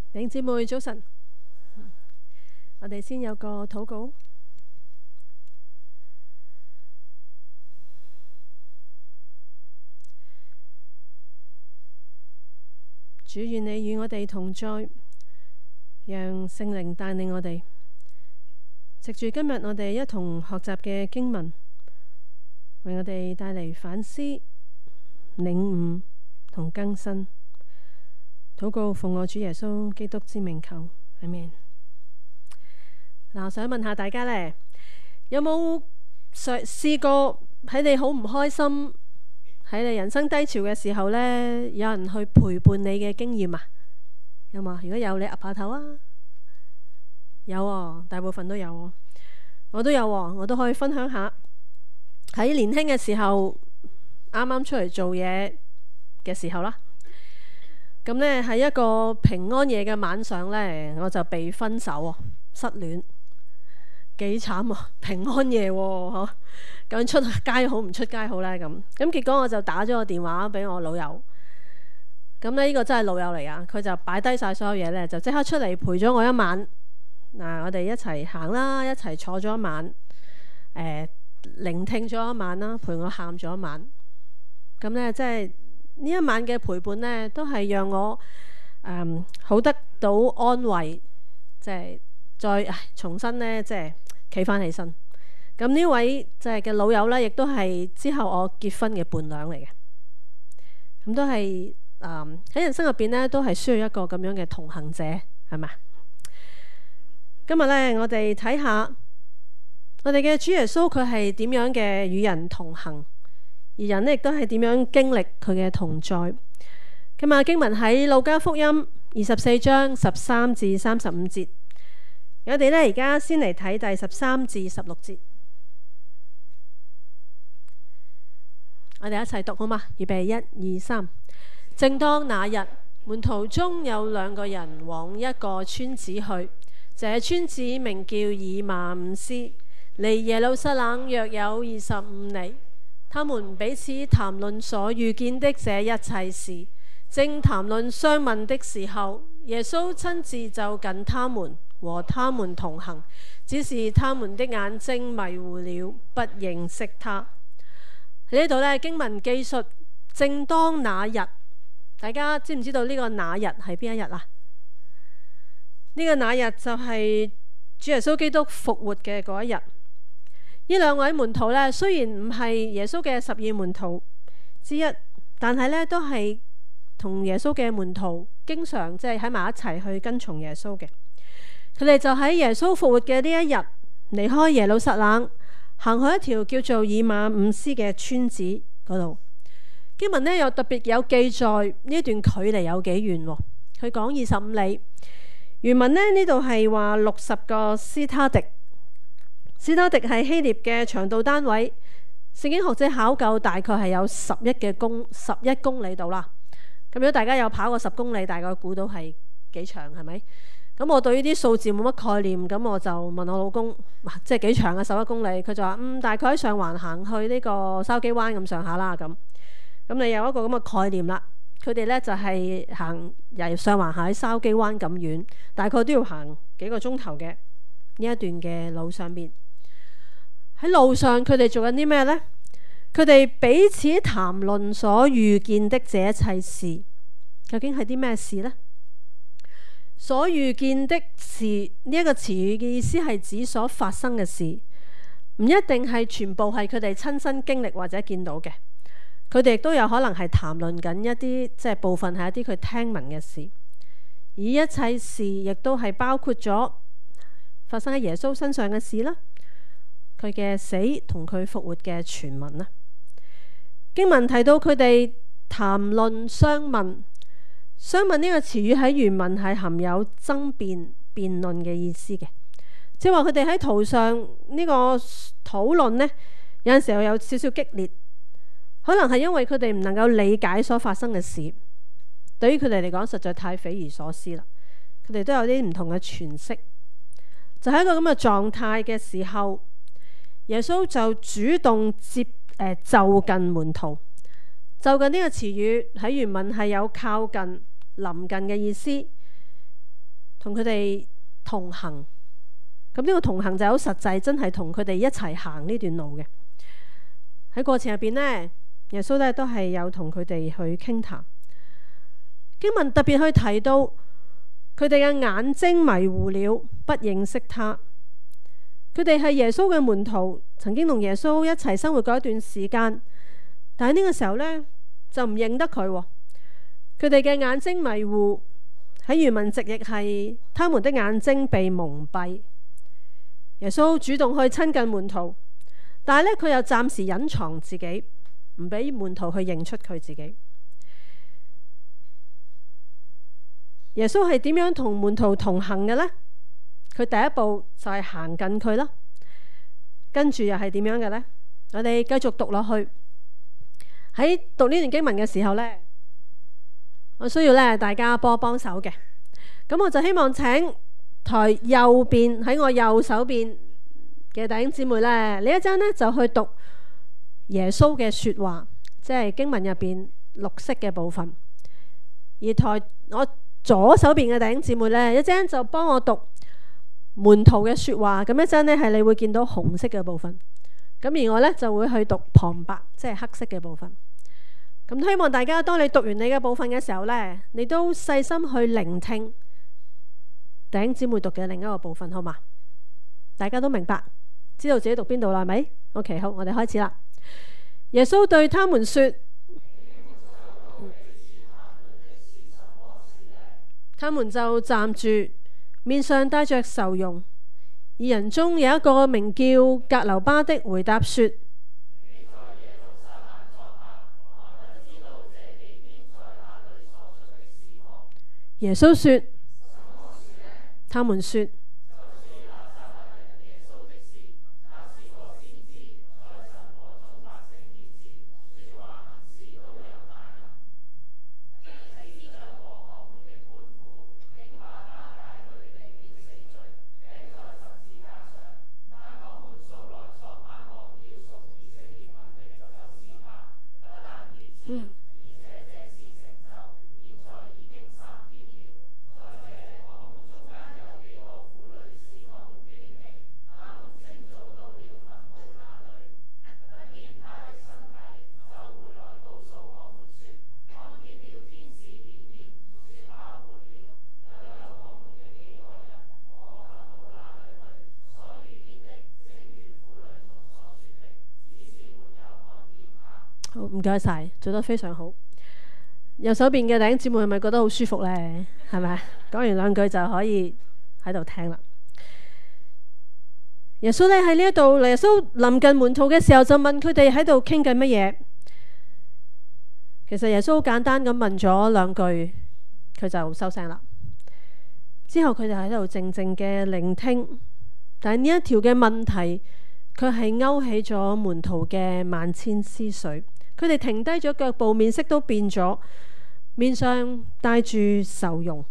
弟兄姊妹早晨，我哋先有個禱告。主，願你與我哋同在，讓聖靈帶領我哋，藉住今日我哋一同學習嘅經文，為我哋帶嚟反思、領悟同更新。禱告奉我主耶穌基督之名求，阿們。嗱，我想問下大家呢，有冇試過喺你好唔開心，喺你人生低潮嘅時候呢，有人去陪伴你嘅經驗啊？有冇？如果有，你岌下頭啊。有喎，大部分都有喎。我都有喎，我都可以分享下。喺年輕嘅時候，啱啱出嚟做嘢嘅時候啦。咁呢，喺一個平安夜嘅晚上呢，我就被分手喎，失戀，幾慘啊！平安夜喎，嗬，究竟出街好唔出街好呢？咁結果我就打咗個電話俾我老友。咁呢個真係老友嚟啊！佢就擺低晒所有嘢呢，就即刻出嚟陪咗我一晚。嗱，我哋一齊行啦，一齊坐咗一晚，聆聽咗一晚啦，陪我喊咗一晚。咁呢，即係呢一晚嘅陪伴呢，都係讓我好得到安慰，即係再重新呢，即係企翻起身。咁呢位即係嘅老友呢，亦都係之後我結婚嘅伴娘嚟嘅。咁都係喺人生入邊呢，都係需要一個咁樣嘅同行者，係咪？今日呢，我哋睇下我哋嘅主耶穌，佢係點樣嘅與人同行。而人呢亦都係點樣經歷佢嘅同在。今日經文喺路加福音24章13至35節。我哋呢而家先嚟睇第13至16節。我哋一齊讀好嗎？預備1、2、3。正當那日，門徒中有2個人往一個村子去，這村子名叫以馬忤斯，離耶路撒冷約有25里。他們彼此談論所遇見的這一切事，正談論相問的時候，耶穌親自就近他們，和他們同行，只是他們的眼睛迷糊了，不認識他。喺呢度呢，經文記述正當那日，大家知唔知道呢個那日係邊一日啊？呢個那日就係主耶穌基督復活嘅嗰一日。呢2位門徒呢，雖然唔係耶穌嘅12門徒之一，但係呢都係同耶穌嘅門徒，經常即係喺埋一齊去跟從耶穌嘅。佢哋就喺耶穌復活嘅呢一日，離開耶路撒冷，行去一條叫做以馬忤斯嘅村子嗰度。經文呢又特別有記載呢段距離有幾遠喎？佢講25里。原文呢度係話60個斯他迪。斯他迪係希臘嘅長度單位，聖經學者考究大概係有11公里度啦。咁如果大家有跑過10公里，大概估到係幾長係咪？咁我對呢啲數字冇乜概念，咁我就問我老公，即係幾長啊？11公里，佢就話大概喺上環行去呢個筲箕灣咁上下啦。咁你有一個咁嘅概念啦。佢哋呢就係行由上環行喺筲箕灣咁遠，大概都要行幾個鐘頭嘅呢一段嘅路上面。喺路上佢哋做緊啲咩呢？佢哋彼此談論所遇見的這一切事，究竟係啲咩事呢？所遇見的事呢一個詞語嘅意思係指所發生嘅事，唔一定係全部係佢哋親身經歷或者見到嘅。佢哋亦都有可能係談論緊一啲即係部分係一啲佢聽聞嘅事，而一切事亦都係包括咗發生喺耶穌身上嘅事啦。佢嘅死同佢復活嘅傳聞啦。經文提到佢哋談論相問，相問呢個詞語喺原文係含有爭辯、辯論嘅意思嘅，即係話佢哋喺途上呢個討論呢，有陣時候有少少激烈，可能係因為佢哋唔能夠理解所發生嘅事，對於佢哋嚟講實在太匪夷所思啦。佢哋都有啲唔同嘅詮釋，就喺一個咁嘅狀態嘅時候，耶穌就主動就近門徒。就近呢個詞語喺原文係有靠近、臨近嘅意思， 同佢哋同行。咁呢個同行就好實際，真係同佢哋一齊行呢段路嘅。喺過程入邊呢，耶穌咧都係有同佢哋去傾談。經文特別去提到佢哋嘅眼睛迷糊了，不認識他。佢哋係耶穌嘅門徒，曾經同耶穌一齊生活過一段時間，但係呢個時候呢，就唔認得佢。佢哋嘅眼睛迷糊，喺原文直譯係他們的眼睛被蒙蔽。耶穌主動去親近門徒，但係呢，佢又暫時隱藏自己，唔俾門徒去認出佢自己。耶穌係點樣同門徒同行嘅呢？佢第一步就係行近佢啦，跟住又係點樣嘅呢？我哋繼續讀落去。喺讀呢段經文嘅時候呢，我需要咧大家幫手嘅。咁我就希望請台右邊喺我右手邊嘅弟兄姊妹呢，你一陣呢就去讀耶穌嘅說話，即係經文入邊綠色嘅部分。而台我左手邊嘅弟兄姊妹呢，一陣就幫我讀門徒嘅說話。咁一陣呢係你會見到紅色嘅部分，咁而我呢就會去讀旁白，即係黑色嘅部分。咁希望大家當你讀完你嘅部分嘅時候呢，你都細心去聆聽弟兄姊妹讀嘅另一個部分，好嘛？大家都明白，知道自己讀邊度啦，係咪？OK，好，我哋開始啦。耶穌對他們說，他們就站住，面上帶着愁容。二人中有一個名叫格留巴的回答說，耶穌說，他們說，好，唔該晒，做得非常好。右手邊嘅弟兄姊妹係咪覺得好舒服呢？係咪？講完兩句就可以喺度聽啦。耶穌呢喺呢一度，耶穌臨近門徒嘅時候就問佢哋喺度傾緊乜嘢。其實耶穌好簡單咁問咗兩句，佢就收聲啦。之後佢就喺度靜靜嘅聆聽，但係呢一條嘅問題，佢係勾起咗門徒嘅萬千思緒。佢哋停低咗腳步，面色都變咗，面上帶住愁容。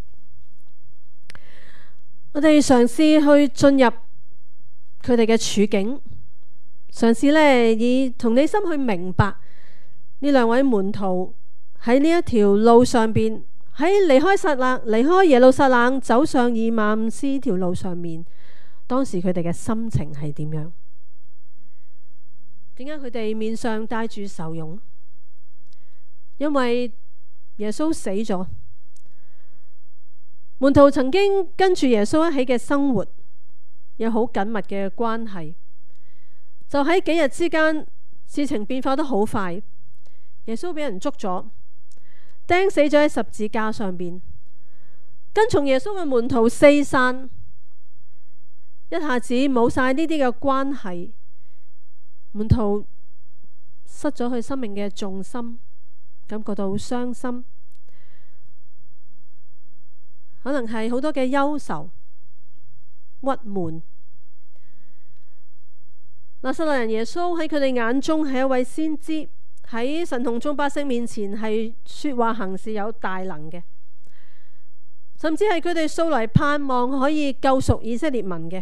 我哋嘗試去進入佢哋嘅處境，嘗試呢以同理心去明白呢兩位門徒喺呢一條路上邊，喺離開耶路撒冷走上以馬忤斯條路上面，當時佢哋嘅心情係點樣？點解佢哋面上帶住愁容？因為耶穌死咗，門徒曾經跟住耶穌一起嘅生活，有好緊密嘅關係。就喺幾日之間，事情變化得好快。耶穌俾人捉咗，釘死咗喺十字架上邊，跟從耶穌嘅門徒四散，一下子冇晒呢啲嘅關係。門徒失咗佢生命嘅重心，感覺到好傷心，可能係好多嘅憂愁、鬱悶。拿撒勒人耶穌喺佢哋眼中係一位先知，喺神同眾百姓面前係說話行事有大能嘅，甚至係佢哋素來盼望可以救贖以色列民嘅。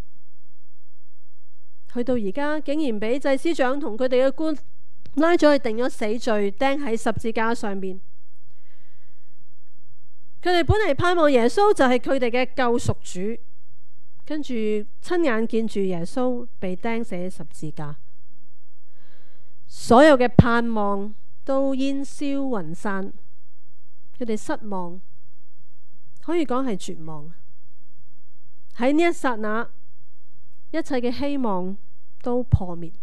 去到而家竟然俾祭司長同佢哋嘅官拉咗去定咗死罪，釘喺十字架上面。 佢哋本嚟盼望耶穌就係佢哋嘅救贖主，跟住親眼見住耶穌被釘死喺十字架，所有嘅盼望都煙消雲散，佢哋失望，可以講係絕望。喺呢一剎那，一切嘅希望都破滅。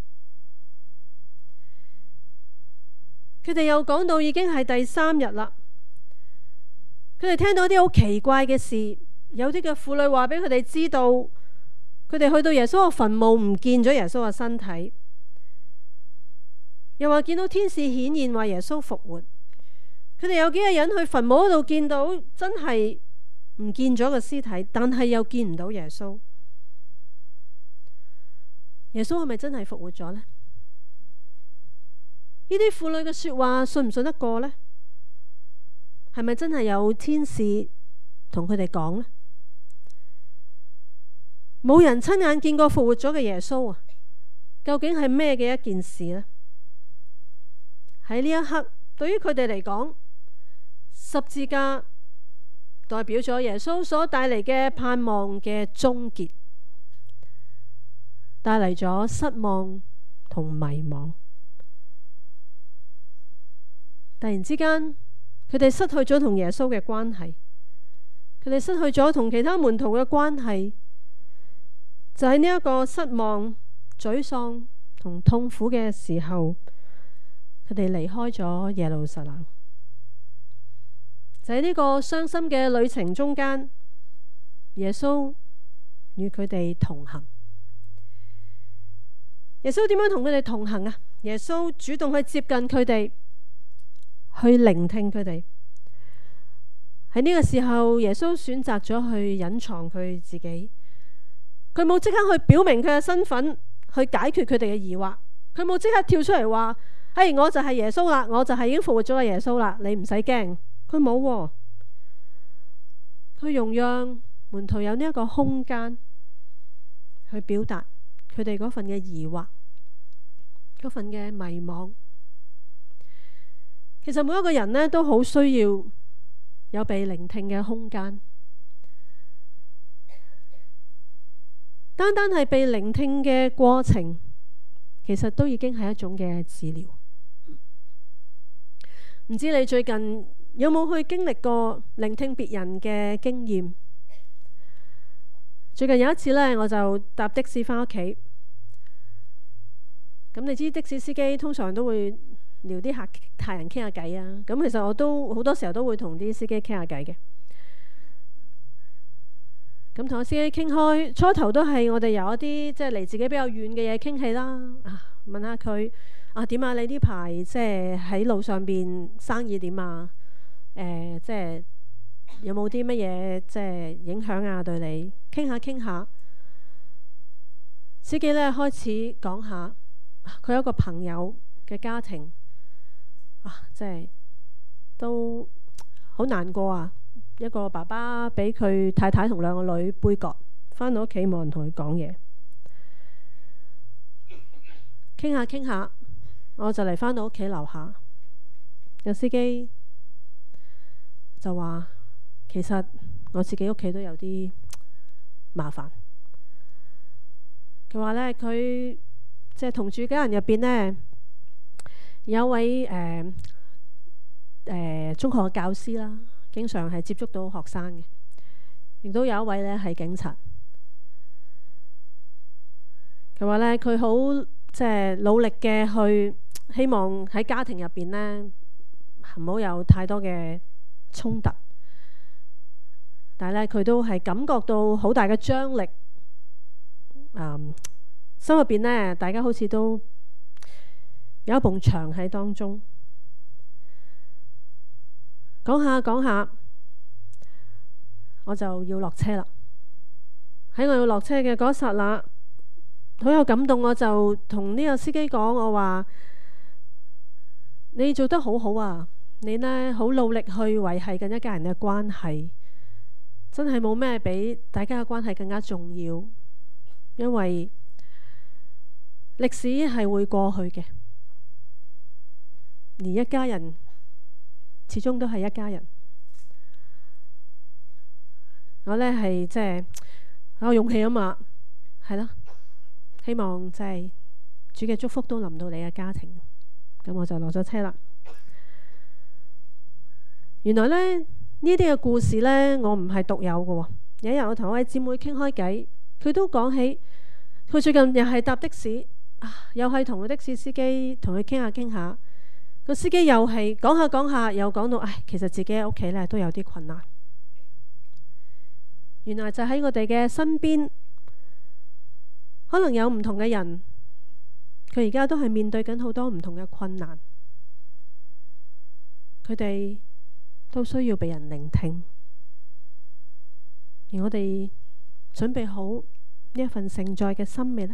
佢哋又講到已經係第三日啦，佢哋聽到啲好奇怪嘅事，有啲嘅婦女話俾佢哋知道，佢哋去到耶穌嘅墳墓唔見咗耶穌嘅身體，又話見到天使顯現話耶穌復活。佢哋有幾個人去墳墓嗰度見到真係唔見咗個屍體，但係又見唔到耶穌。耶穌係咪真係復活咗呢？呢啲婦女嘅說話信唔信得過呢？係咪真係有天使同佢哋講呢？冇人親眼見過復活咗嘅耶穌啊！究竟係咩嘅一件事呢？喺呢一刻，對於佢哋嚟講，十字架代表咗耶穌所帶嚟嘅盼望嘅終結，帶嚟咗失望同迷茫。突然之間，佢哋失去咗同耶穌嘅關係，佢哋失去咗同其他門徒嘅關係，就喺呢一個失望、沮喪同痛苦嘅時候，佢哋離開咗耶路撒冷。就喺呢個傷心嘅旅程中間，耶穌與佢哋同行。耶穌點樣同佢哋同行啊？耶穌主動去接近佢哋，去聆聽佢哋。喺呢個時候，耶穌選擇咗去隱藏佢自己，佢冇即刻去表明佢嘅身份，去解決佢哋嘅疑惑。佢冇即刻跳出嚟話：嘿，我就係耶穌啦，我就係已經復活咗嘅耶穌啦，你唔使驚。佢冇喎，佢容讓門徒有呢一個空間去表達佢哋嗰份嘅疑惑，嗰份嘅迷惘。其實每一個人呢都好需要有被聆聽嘅空間，單單係被聆聽嘅過程，其實都已經係一種嘅治療。唔知你最近有冇去經歷過聆聽別人嘅經驗？最近有一次呢，我就搭的士返屋企。咁你知的士司機通常都會撩啲客人傾下偈啊。咁其實我都好多時候都會同啲司機傾下偈嘅。咁同個司機傾開，初頭都係我哋由一啲即係離自己比較遠嘅嘢傾起啦。問下佢點啊？你呢排即係喺路上邊生意點啊？即係有冇啲乜嘢即係影響啊？對你傾下傾下，司機呢開始講下佢有一個朋友嘅家庭即係都好難過啊！一個爸爸俾佢太太同兩個女杯葛，返到屋企冇人同佢講嘢，傾下傾下，我就嚟返到屋企樓下，有司機就話：其實我自己屋企都有啲麻煩。佢話呢，佢即係同住家人入邊呢，有一位中學嘅教師啦，經常係接觸到學生嘅，亦都有一位呢係警察。佢話呢，佢好即係努力嘅去希望喺家庭入邊呢唔好有太多嘅衝突，但係呢，佢都係感覺到好大嘅張力。心入邊呢，大家好似都有一埲牆喺當中。講下講下，我就要落車啦。喺我要落車嘅嗰剎那，好有感動，我就同呢個司機講：我話你做得好好啊！你呢好努力去維繫緊一家人嘅關係，真係冇咩比大家嘅關係更加重要。因為歷史係會過去嘅，而一家人始終都係一家人。 我呢係即係有勇氣啊嘛，係咯，希望即係主嘅祝福都臨到你嘅家庭。咁我就落咗車啦。原來呢啲嘅故事呢，我唔係獨有嘅喎。有一日我同一位姊妹傾開偈，佢都講起佢最近又係搭的士，又係同個的士司機同佢傾下傾下，個司機又係講下講下，又講到其實自己喺屋企呢都有啲困難。原來就喺我哋嘅身邊，可能有唔同嘅人，佢而家都係面對緊好多唔同嘅困難，佢哋都需要被人聆聽，而我哋準備好呢一份承載嘅心未呢？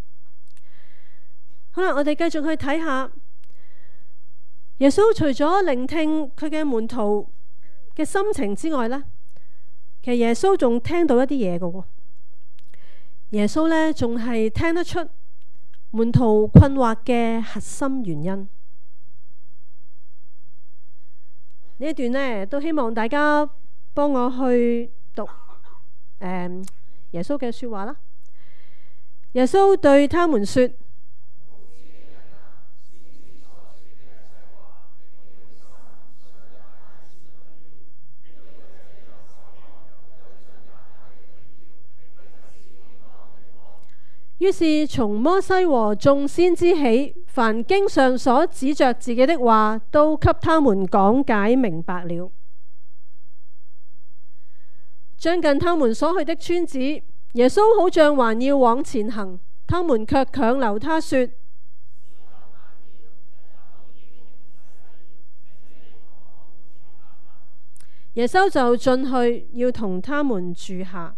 好啦，我哋繼續去睇下耶穌除咗聆聽佢嘅門徒嘅心情之外呢，其實耶穌仲聽到一啲嘢嘅喎。耶穌呢仲係聽得出門徒困惑嘅核心原因。呢一段呢都希望大家幫我去讀耶穌嘅說話啦。耶穌對他們說：於是從摩西和眾先知起，凡經上所指着自己的話，都給他們講解明白了。將近他們所去的村子，耶穌好像還要往前行，他們卻強留他說：耶穌就進去要同他們住下。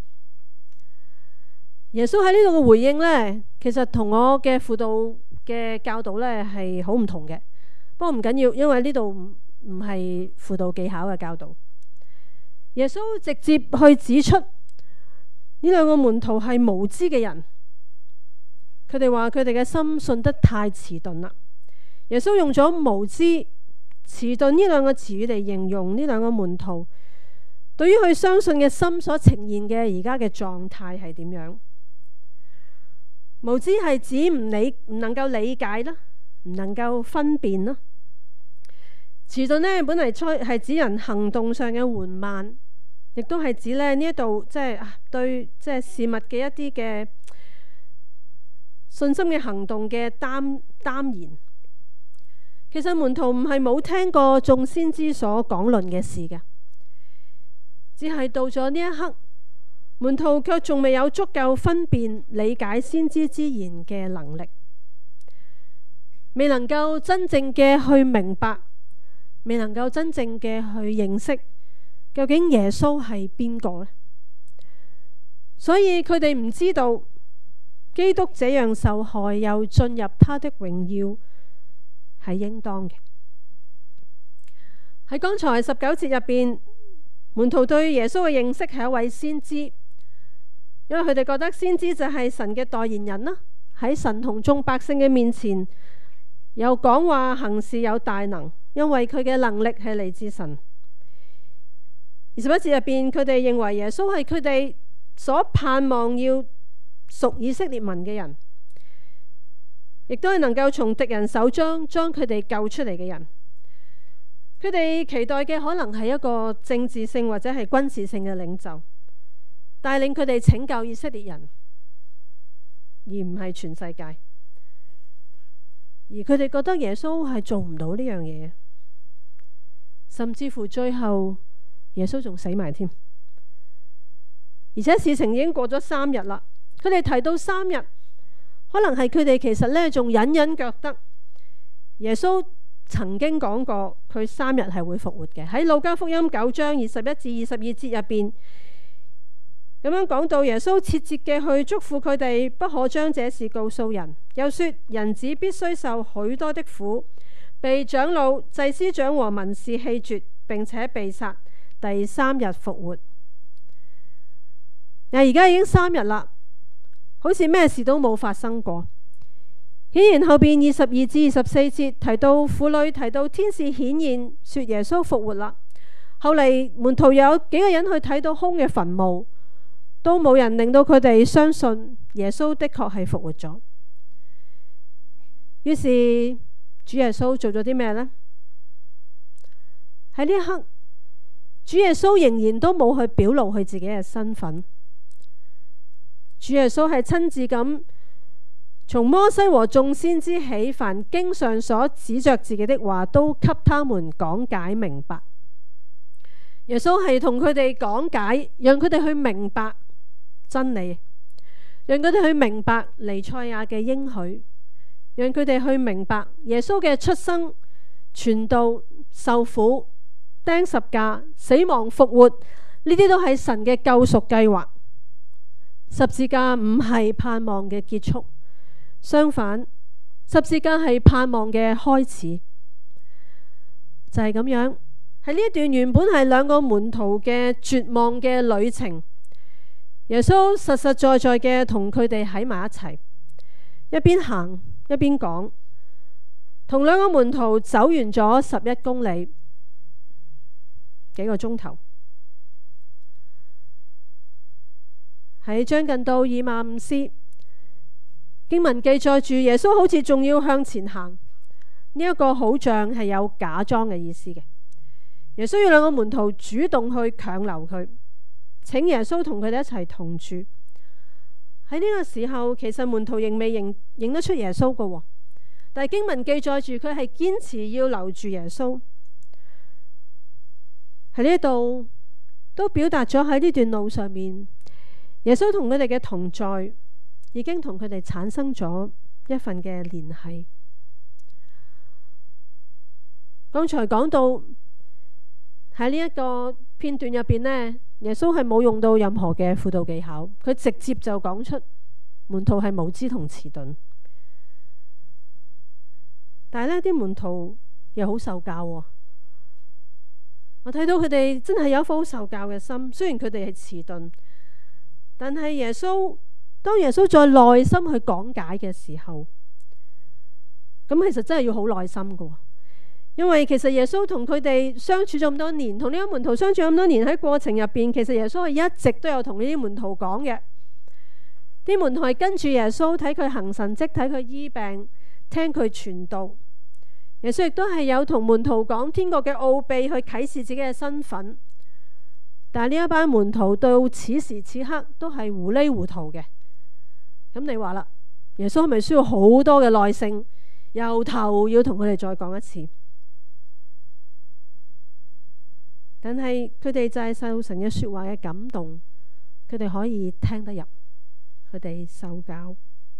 耶穌喺呢度嘅回應呢，其實同我嘅輔導嘅教導呢係好唔同嘅。不過唔緊要，因為呢度唔係輔導技巧嘅教導。耶穌直接去指出呢兩個門徒係無知嘅人，佢哋話佢哋嘅心信得太遲鈍啦。耶穌用咗無知、遲鈍呢兩個詞語嚟形容呢兩個門徒對於佢相信嘅心所呈現嘅而家嘅狀態係點樣？無知係指唔能夠理解啦，唔能夠分辨啦。遲鈍呢本嚟係指人行動上嘅緩慢，亦都係指呢一度即係對即係事物嘅一啲嘅信心嘅行動嘅擔言。其實門徒唔係冇聽過眾先知所講論嘅事嘅，只係到咗呢一刻，門徒卻仲未有足夠分辨理解先知之言嘅能力，未能夠真正嘅去明白，未能夠真正嘅去認識究竟耶穌係邊個呢？所以佢哋唔知道基督這樣受害又進入他的榮耀係應當嘅。喺剛才19節入邊，門徒對耶穌嘅認識係一位先知，因為佢哋覺得先知就係神嘅代言人啦，喺神同眾百姓嘅面前有講話行事有大能，因為佢嘅能力係嚟自神。21節入邊，佢哋認為耶穌係佢哋所盼望要屬以色列民嘅人，亦都係能夠從敵人手中將佢哋救出嚟嘅人。佢哋期待嘅可能係一個政治性或者係軍事性嘅領袖，帶領佢哋拯救以色列人，而唔係全世界。而佢哋覺得耶穌係做唔到呢樣嘢，甚至乎最後耶穌仲死埋添。而且事情已經過咗3日啦，佢哋提到3日，可能係佢哋其實呢仲隱隱覺得耶穌曾經講過佢3日係會復活嘅。喺路加福音9章21至22節入邊咁樣講到，耶穌切切嘅去囑咐佢哋不可將這事告訴人，又說人子必須受許多的苦，被長老、祭司長和文士棄絕，並且被殺，第3日復活。而家已經3日啦，好似咩事都冇發生過。顯然後邊22至24節提到婦女，提到天使顯現說耶穌復活啦。 後嚟門徒有幾個人去睇到空嘅墳墓，都冇人令到佢哋相信耶穌的確係復活咗。於是主耶穌做咗啲咩呢？喺呢一刻，主耶穌仍然都冇去表露佢自己嘅身份。主耶穌係親自咁從摩西和眾先知起，凡經上所指着自己的話，都給他們講解明白。耶穌係同佢哋講解，讓佢哋去明白真理，讓佢哋去明白彌賽亞嘅應許，讓佢哋去明白耶穌嘅出生、傳道、受苦、釘十架、死亡、復活，呢啲都係神嘅救贖計劃。十字架唔係盼望嘅結束，相反，十字架係盼望嘅開始。就係咁樣，喺呢一段原本係兩個門徒嘅絕望嘅旅程，耶穌實實在在嘅同佢哋喺埋一齊，一邊行一邊講，同兩個門徒走完咗11公里，幾個鐘頭。喺將近到以馬忤斯，經文記載住耶穌好似仲要向前行，呢一個好像係有假裝嘅意思嘅。耶穌要兩個門徒主動去強留佢，請耶穌同佢哋一齊同住。喺呢個時候，其實門徒仍未認得出耶穌㗎，但係經文記載住佢係堅持要留住耶穌。喺呢度都表達咗喺呢段路上面，耶穌同佢哋嘅同在已經同佢哋產生咗一份嘅聯繫。剛才講到喺呢一個片段入邊呢，耶穌係冇用到任何嘅輔導技巧，佢直接就講出門徒係無知同遲鈍。但係呢啲門徒又好受教喎，我睇到佢哋真係有一顆好受教嘅心。雖然佢哋係遲鈍，但係當耶穌再耐心去講解嘅時候，咁其實真係要好耐心㗎喎。因為其實耶穌同佢哋相處咗咁多年，同呢啲門徒相處咁多年，喺過程入邊，其實耶穌係一直都有同呢啲門徒講嘅。啲門徒係跟住耶穌睇佢行神蹟，睇佢醫病，聽佢傳道。耶穌亦都係有同門徒講天國嘅奧秘，去啟示自己嘅身份。但係呢一班門徒到此時此刻都係糊裡糊塗嘅。咁你話啦，耶穌係咪需要好多嘅耐性，由頭要同佢哋再講一次？但係佢哋就係受神嘅說話嘅感動，佢哋可以聽得入，佢哋受教。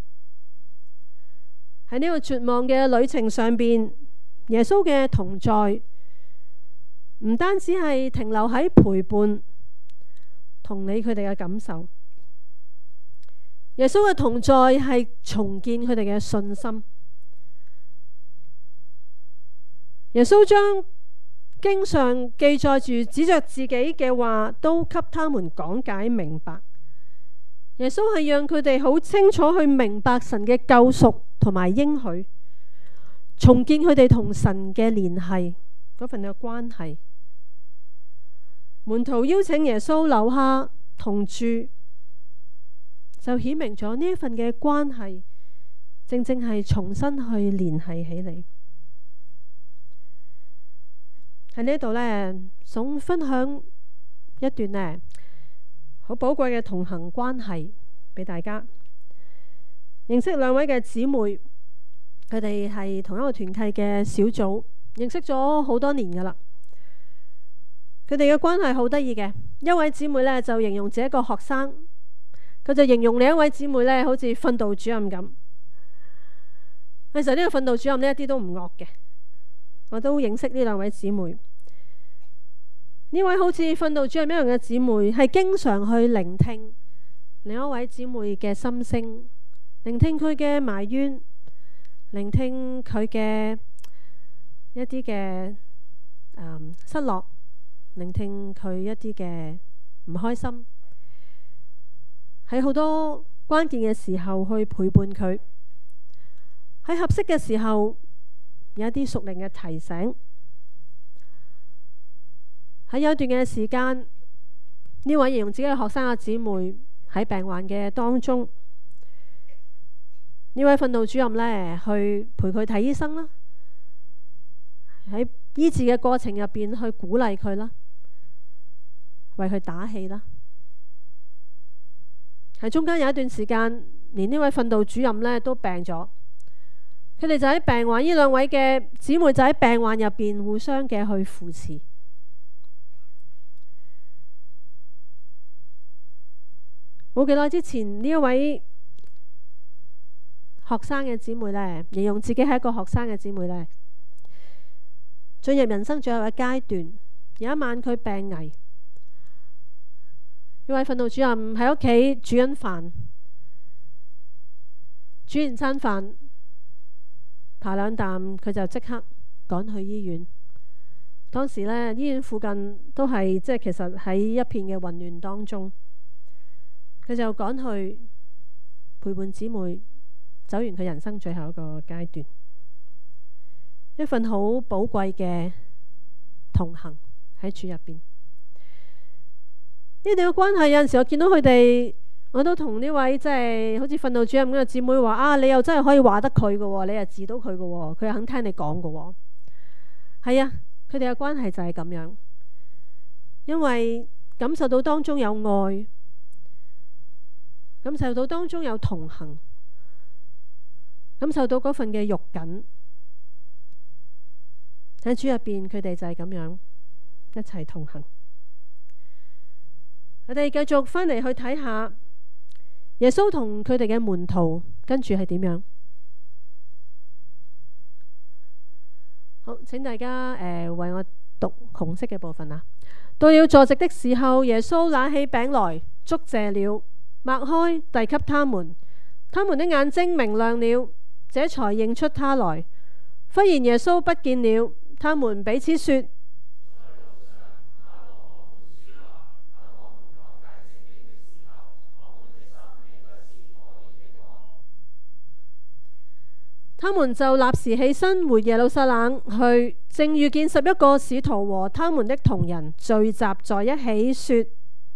喺呢個絕望嘅旅程上邊，耶穌嘅同在唔單止係停留喺陪伴同理佢哋嘅感受，耶穌嘅同在係重建佢哋嘅信心。耶穌將經上記載住指着自己嘅話，都給他們講解明白。耶穌係讓佢哋好清楚去明白神嘅救贖同埋應許，重建佢哋同神嘅聯繫嗰份嘅關係。門徒邀請耶穌留下同住，就顯明咗呢一份嘅關係，正正係重新去聯繫起嚟。喺呢度呢，想分享一段呢好寶貴嘅同行關係俾大家。認識兩位嘅姊妹，佢哋係同一個團契嘅小組，認識咗好多年噶啦。佢哋嘅關係好得意嘅，一位姊妹呢就形容自己一個學生，佢就形容另一位姊妹呢好似訓導主任咁。其實呢個訓導主任呢一啲都唔惡嘅。我都認識呢兩位姊妹。呢位好似訓導主任一樣嘅姊妹，係經常去聆聽另一位姊妹嘅心聲，聆聽佢嘅埋怨，聆聽佢嘅一啲嘅失落，聆聽佢一啲嘅唔開心，喺好多關鍵嘅時候去陪伴佢，喺合適嘅時候有一啲屬靈嘅提醒， 喺有一段嘅時間，呢位形容自己嘅學生嘅姊妹喺病患嘅當中，呢位訓導主任呢，去陪佢睇醫生啦，喺醫治嘅過程入邊去鼓勵佢啦，為佢打氣啦。喺中間有一段時間，連呢位訓導主任呢都病咗，佢哋就喺病患，呢兩位嘅姊妹就喺病患入邊互相嘅去扶持。冇幾耐之前，呢一位學生嘅姊妹呢，形容自己係一個學生嘅姊妹呢，進入人生最後嘅階段。有一晚佢病危，呢位訓導主任喺屋企煮緊飯，煮完餐飯扒兩啖，佢就即刻趕去醫院。當時呢，醫院附近都係其實喺一片嘅混亂當中。佢就趕去陪伴姊妹走完佢人生最後一個階段，一份好寶貴嘅同行喺主入邊。呢啲嘅關係有陣時我見到佢哋，我都同呢位好似訓導主任咁嘅姊妹話啊，你又真係可以話得佢嘅，你又治到佢嘅，佢又肯聽你講嘅。係啊，佢哋嘅關係就係咁樣，因為感受到當中有愛。感受到當中有同行，感受到嗰份嘅肉緊喺主入邊，佢哋就係咁樣一齊同行。我哋繼續返嚟去睇下耶穌同佢哋嘅門徒跟住係點樣。好，請大家為我讀紅色嘅部分啊。到了坐席的時候，耶穌拿起餅來，祝謝了，擘開，遞給他們，他們的眼睛明亮了，這才認出他來。忽然耶穌不見了，他們彼此說：他們就立時起身回耶路撒冷去，正遇見11個使徒和他們的同人聚集在一起，說：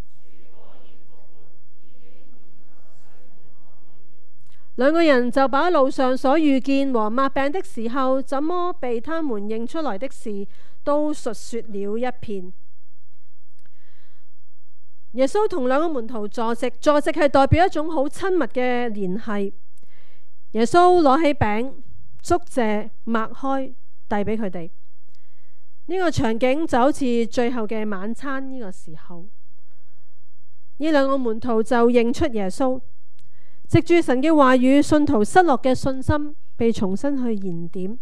兩個人就把路上所遇見和擘餅的時候，怎麼被他們認出來的事，都述說了一遍。耶穌同兩個門徒坐席，坐席係代表一種好親密嘅聯繫。耶穌攞起餅，祝謝，擘開，遞俾佢哋。呢個場景就好似最後嘅晚餐呢個時候，呢兩個門徒就認出耶穌。藉住神嘅話語，信徒失落嘅信心被重新去燃點，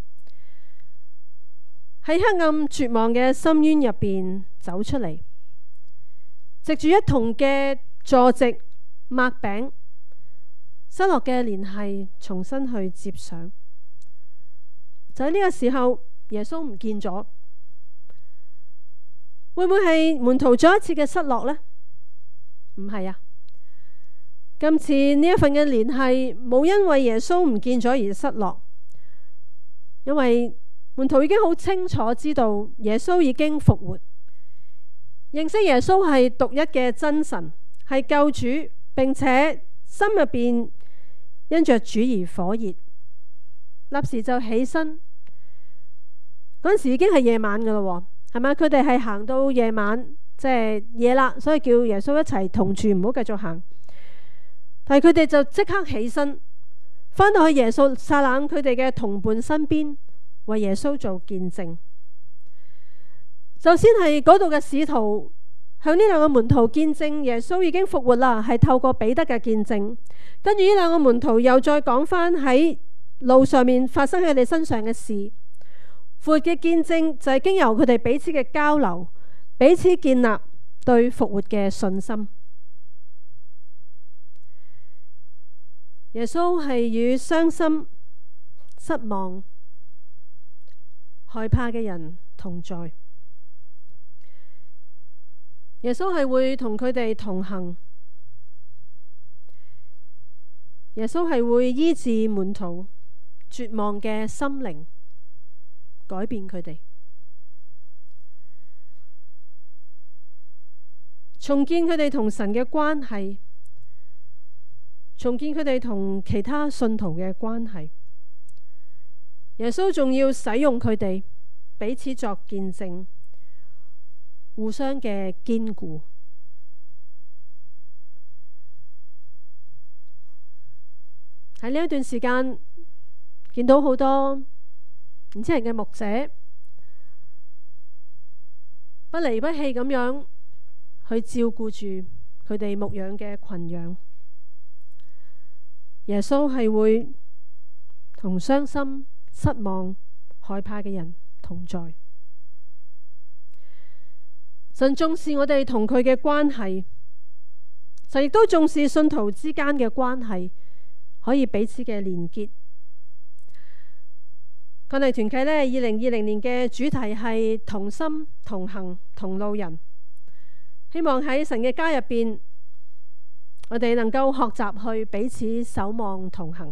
喺黑暗絕望嘅深淵入邊走出嚟。藉住一同嘅坐席擘餅，失落嘅聯繫重新去接上。就喺呢個時候，耶穌唔見咗，會唔會係門徒再一次嘅失落呢？唔係啊。今次呢一份嘅聯繫冇因為耶穌唔見咗而失落，因為門徒已經好清楚知道耶穌已經復活，認識耶穌係獨一嘅真神，係救主，並且心入邊因着主而火熱，立時就起身。嗰陣時已經係夜晚噶啦，係咪？佢哋係行到夜晚，夜啦，所以叫耶穌一齊同住，唔好繼續行。但係佢哋就即刻起身，返到去耶穌撒冷佢哋嘅同伴身邊，為耶穌做見證。首先係嗰度嘅使徒向呢兩個門徒見證耶穌已經復活啦，係透過彼得嘅見證。跟住呢兩個門徒又再講返喺路上面發生喺佢哋身上嘅事。復活嘅見證就係經由佢哋彼此嘅交流，彼此建立對復活嘅信心。耶穌係與傷心、失望、害怕嘅人同在。耶穌係會同佢哋同行。耶穌係會醫治門徒絕望嘅心靈，改變佢哋。 重建佢哋同神嘅關係，重建佢哋同其他信徒嘅關係。耶穌仲要使用佢哋彼此作見證，互相嘅堅固。喺呢一段時間，見到好多年輕人嘅牧者不離不棄咁樣去照顧住佢哋牧養嘅群羊。耶穌係會同傷心、失望、害怕嘅人同在。神重視我哋同佢嘅關係，神亦都重視信徒之間嘅關係，可以彼此嘅連結。抗疫團契呢，2020年嘅主題係同心、同行、同路人。希望喺神嘅家入邊，我哋能夠學習去彼此守望同行。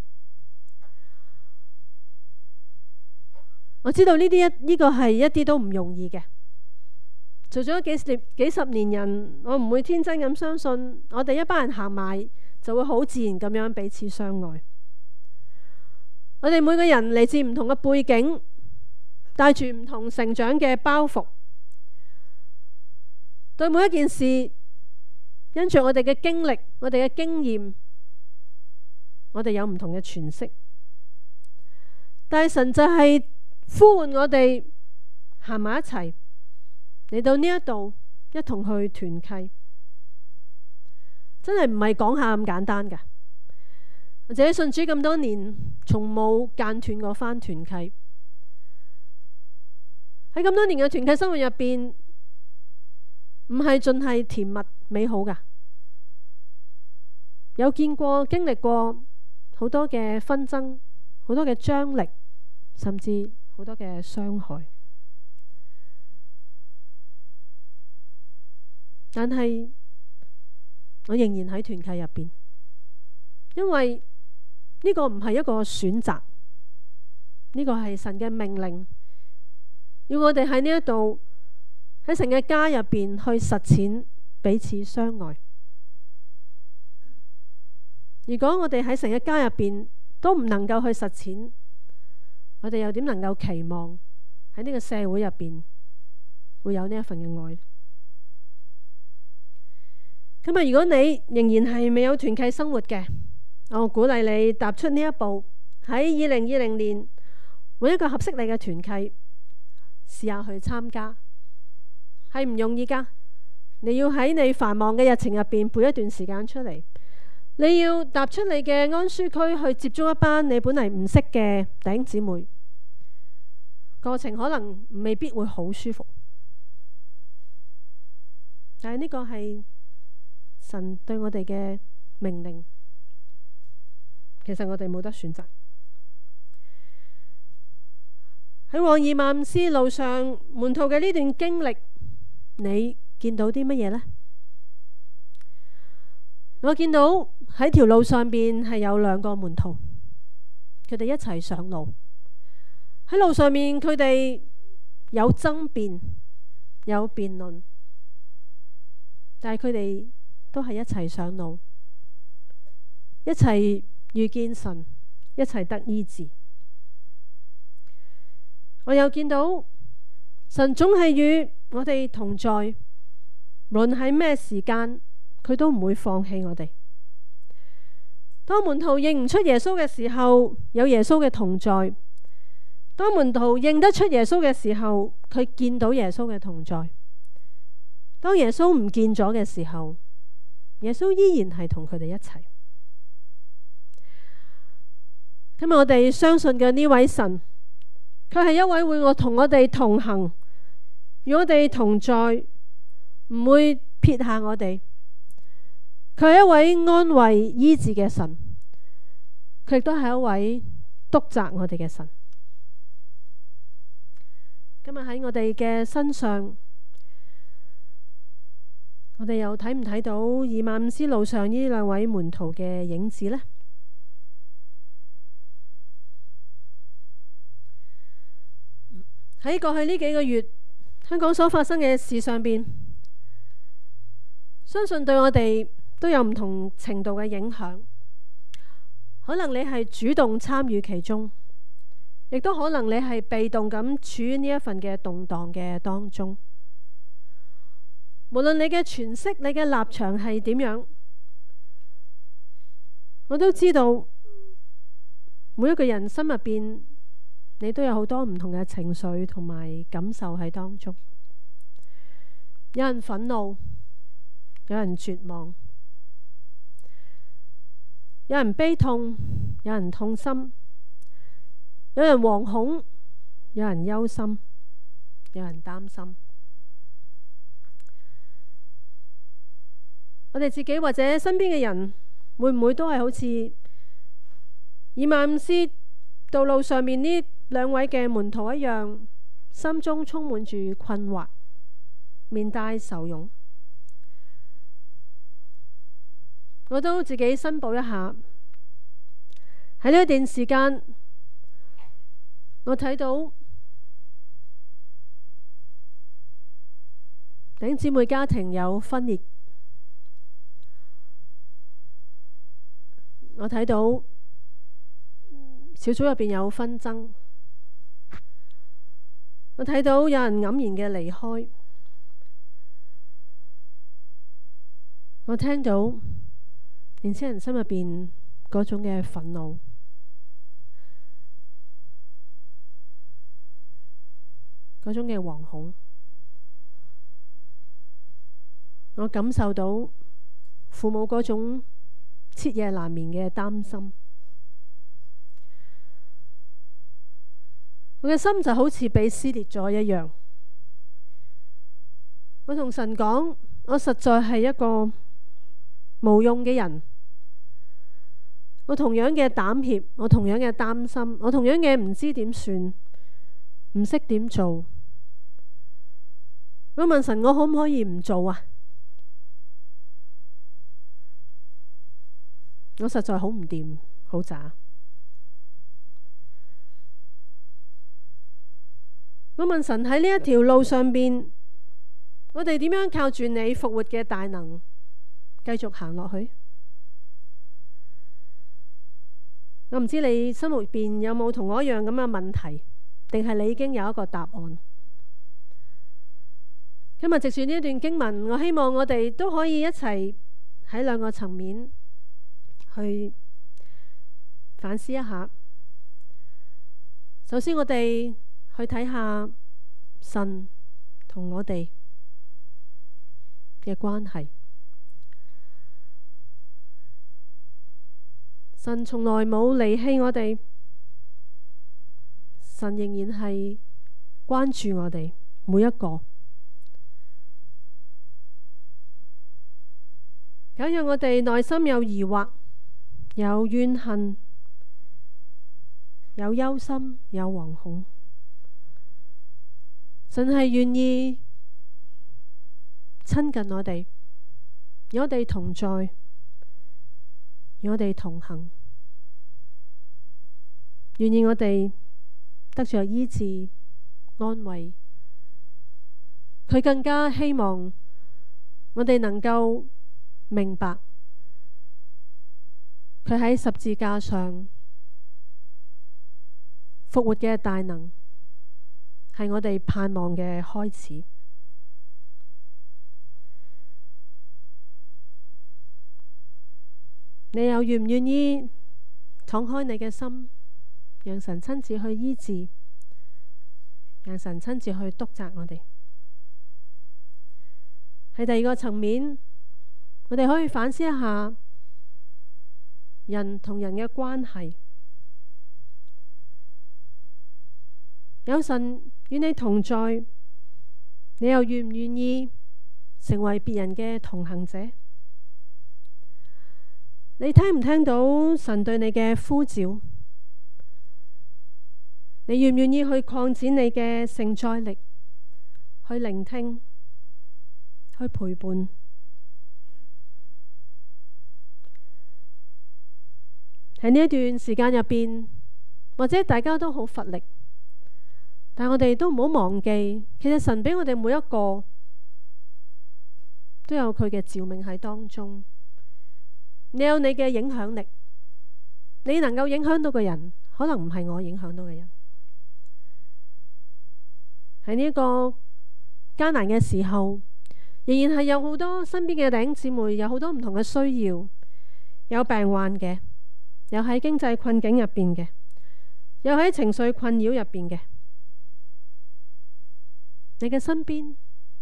我知道呢個係一啲都唔容易嘅。做咗幾十年人，我唔會天真咁相信我哋一班人行埋就會好自然咁樣彼此相愛。我哋每個人嚟自唔同嘅背景，帶住唔同成長嘅包袱，對每一件事，因住我哋嘅經歷、我哋嘅經驗，我哋有唔同嘅詮釋。但係神就係呼喚我哋行埋一齊，嚟到呢一度一同去團契，真係唔係講下咁簡單㗎。我自己信主咁多年，從冇間斷過返團契。喺咁多年嘅團契生活入邊，唔係盡係甜蜜美好㗎，有見過經歷過好多嘅紛爭，好多嘅張力，甚至好多嘅傷害。但係我仍然喺團契入邊，因為呢個唔係一個選擇，呢個係神嘅命令，要我哋喺呢一度喺神嘅家入邊去實踐彼此相愛。如果我哋喺神嘅家入邊都唔能夠去實踐，我哋又點能夠期望喺呢個社會入邊會有呢一份嘅愛？今日如果你仍然係未有團契生活嘅，我鼓勵你踏出呢一步，喺2020年揾一個合適你嘅團契，試下去參加，係唔容易㗎。你要喺你繁忙嘅日程入邊撥一段時間出嚟，你要踏出你嘅安舒區去接觸一班你本嚟唔識嘅弟兄姊妹，過程可能未必會好舒服，但係呢個係神對我哋嘅命令。其實我哋冇得選擇。喺往以馬忤斯路上，門徒嘅呢段經歷，你見到啲乜嘢呢？我見到喺條路上邊係有兩個門徒，佢哋一齊上路。喺路上面，佢哋有爭辯，有辯論，但係佢哋都係一齊上路，一齊遇見神，一齊得醫治。我又見到神總係與我哋同在，無論喺咩時間，佢都唔會放棄我哋。當門徒認唔出耶穌嘅時候，有耶穌嘅同在；當門徒認得出耶穌嘅時候，佢見到耶穌嘅同在；當耶穌唔見咗嘅時候，耶穌依然係同佢哋一齊。今日我哋相信嘅呢位神，佢係一位會同我哋同行，與我哋同在，唔會撇下我哋。佢係一位安慰醫治嘅神，佢亦都係一位督責我哋嘅神。今日喺我哋嘅身上，我哋又睇唔睇到以馬忤斯路上呢兩位門徒嘅影子呢？喺過去呢幾個月，香港所發生嘅事上邊， 相信對我哋都有唔同程度嘅影響。可能你係主動參與其中，亦都可能你係被動咁處於呢一份嘅動盪嘅當中。無論你嘅詮釋、你嘅立場係點樣，我都知道每一個人心入邊，你都有好多唔同嘅情緒同埋感受喺當中。有人憤怒，有人絕望，有人悲痛，有人痛心，有人惶恐，有人憂心，有人擔心。我哋自己或者身邊嘅人，會唔會都係好似以馬忤斯道路上面呢兩位嘅門徒一樣，心中充滿住困惑，面帶愁容？我都自己申報一下，喺呢一段時間，我睇到弟兄姊妹家庭有分裂，我睇到小組入邊有紛爭，我睇到有人黯然嘅離開，我聽到年輕人心入邊嗰種嘅憤怒，嗰種嘅惶恐，我感受到父母嗰種徹夜難眠嘅擔心，我嘅心就好似被撕裂咗一樣。我同神講，我實在係一個無用嘅人，我同樣嘅膽怯，我同樣嘅擔心，我同樣嘅唔知點算，唔識點做。我問神，我可唔可以唔做啊？我實在好唔掂，好渣。我問神，喺呢一條路上邊，我哋點樣靠住你復活嘅大能繼續行落去？我唔知你心入邊有冇同我一樣咁嘅問題，定係你已經有一個答案？今日藉住呢一段經文，我希望我哋都可以一齊喺兩個層面去反思一下。首先，我哋去睇下神同我哋嘅關係。神從來冇離棄我哋，神仍然係關注我哋每一個。假若我哋內心有疑惑、有怨恨、有憂心、有惶恐，神係願意親近我哋，與我哋同在，與我哋同行，願意我哋得着醫治、安慰。佢更加希望我哋能夠明白佢喺十字架上復活嘅大能係我哋盼望嘅開始。你又願唔願意敞開你嘅心，讓神親自去醫治，讓神親自去督責我哋？喺第二個層面，我哋可以反思一下人同人嘅關係。有神與你同在，你又願唔願意成為別人嘅同行者？你聽唔聽到神對你嘅呼召？你願唔願意去擴展你嘅承載力，去聆聽，去陪伴？喺呢一段時間入邊，或者大家都好乏力，但我哋都唔好忘記，其實神俾我哋每一個都有佢嘅召命喺當中。你有你嘅影響力，你能夠影響到嘅人，可能唔係我影響到嘅人。喺呢個艱難嘅時候，仍然係有好多身邊嘅弟兄姊妹，有好多唔同嘅需要，有病患嘅，有喺經濟困境入邊嘅，有喺情緒困擾入邊嘅。你嘅身邊，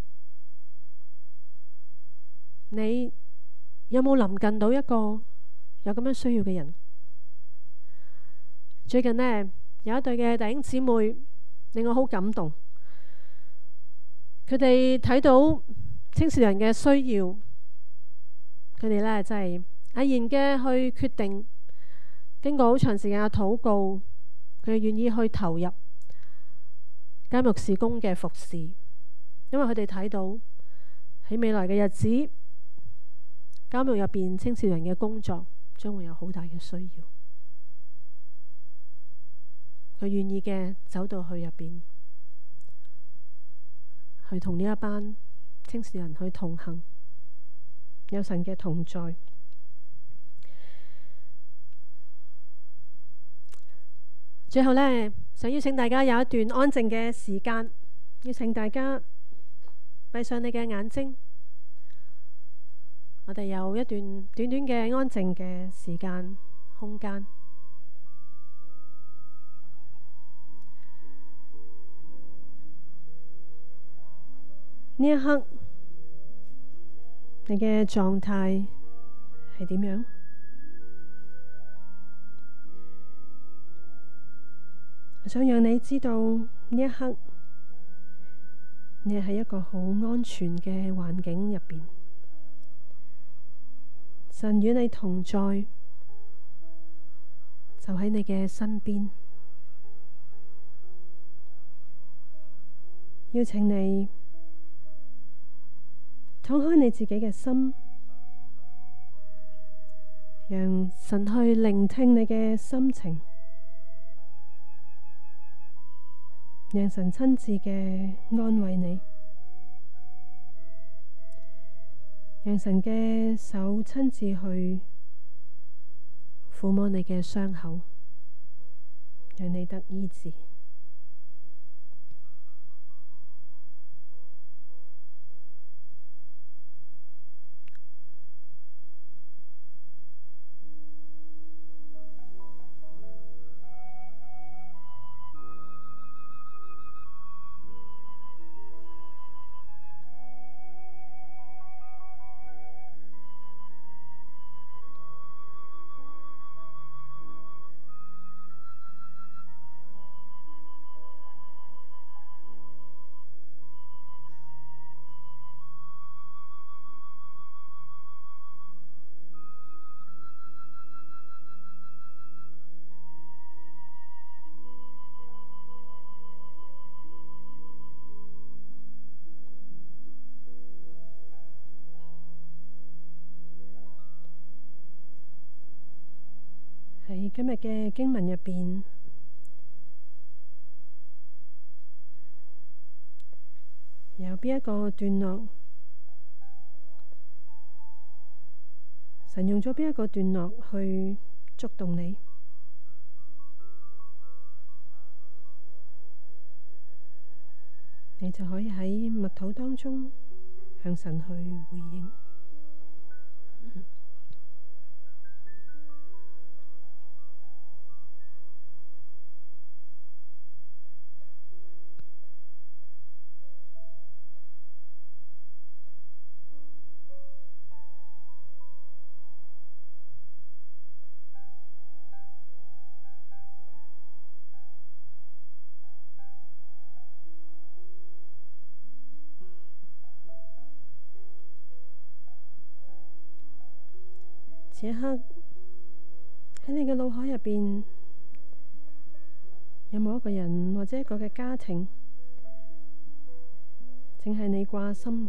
你有冇臨近到一個有咁樣需要嘅人？最近呢，有一對嘅弟兄姊妹令我好感動，佢哋睇到青少年嘅需要，佢哋呢真係毅然嘅去決定，經過好長時間嘅禱告，佢哋願意去投入監獄事工嘅服侍，因為佢哋睇到喺未來嘅日子，監獄入邊青少年嘅工作將會有好大嘅需要。佢願意嘅走到去入邊，去同呢一班青少年去同行，有神嘅同在。最後呢，想邀請大家有一段安靜嘅時間，邀請大家閉上你嘅眼睛，我哋有一段短短嘅安靜嘅時間空間。呢一刻，你嘅狀態係點樣？我想讓你知道，呢一刻你係喺一個好安全嘅環境入邊，神與你同在，就喺你嘅身邊。邀請你敞開你自己嘅心，讓神去聆聽你嘅心情，讓神親自嘅安慰你，讓神嘅手親自去撫摸你嘅傷口，讓你得醫治。喺今日嘅經文入邊，有邊一個段落，神用咗邊一個段落去觸動你？你就可以喺默禱當中向神去回應。此一刻喺你嘅腦海入邊，有冇一個人或者一個嘅家庭，淨係你掛心？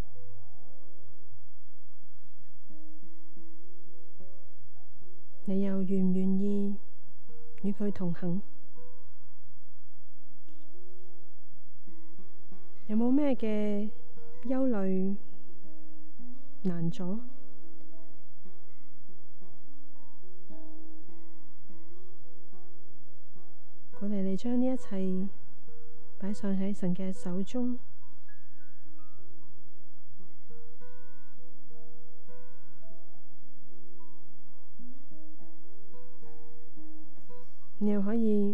你又願唔願意與佢同行？有冇咩嘅憂慮難阻。我哋嚟將呢一切擺上喺神嘅手中，你又可以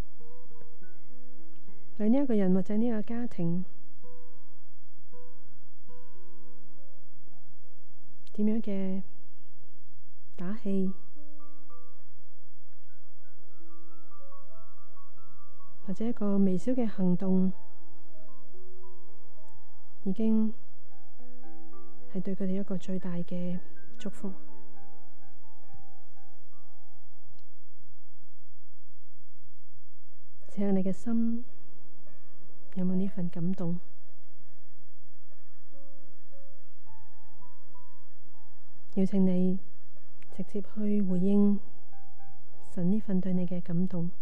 為呢一個人或者呢個家庭點樣嘅打氣，或者一個微小嘅行動，已經係對佢哋一個最大嘅祝福。試下你嘅心有冇呢份感動？邀請你直接去回應神呢份對你嘅感動。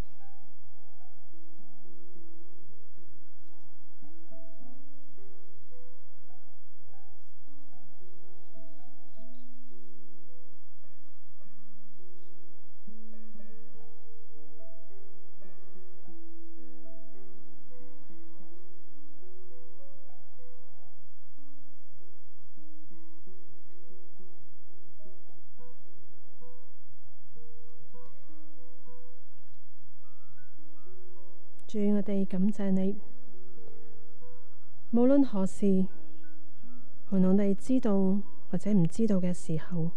主，我哋感謝你，無論何時，無論我哋知道或者唔知道嘅時候，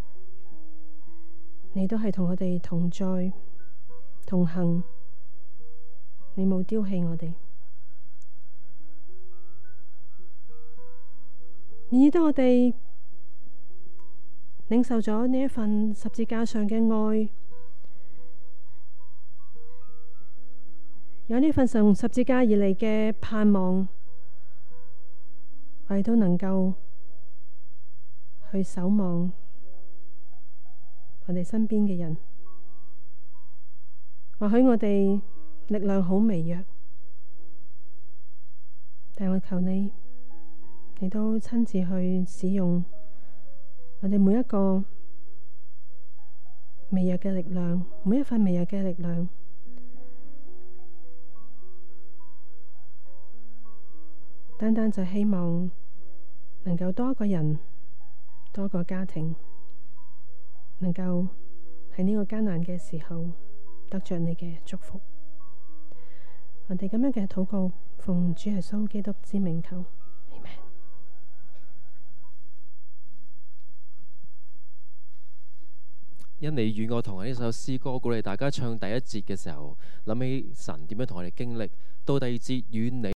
你都係同我哋同在同行，你冇丟棄我哋。然而當我哋領受咗呢一份十字架上嘅愛，有呢份從十字架而嚟嘅盼望，我哋都能夠去守望我哋身邊嘅人。或許我哋力量好微弱，但我求你，你都親自去使用我哋每一個微弱嘅力量，每一份微弱嘅力量，單單就希望能夠多個人、多個家庭，能夠喺呢個艱難嘅時候得着你嘅祝福。我哋咁樣嘅禱告，奉主耶穌基督之名求，阿們。 因你與我同行呢首詩歌，鼓勵大家唱第一節嘅時候，諗起神點樣同我哋經歷；到第二節與你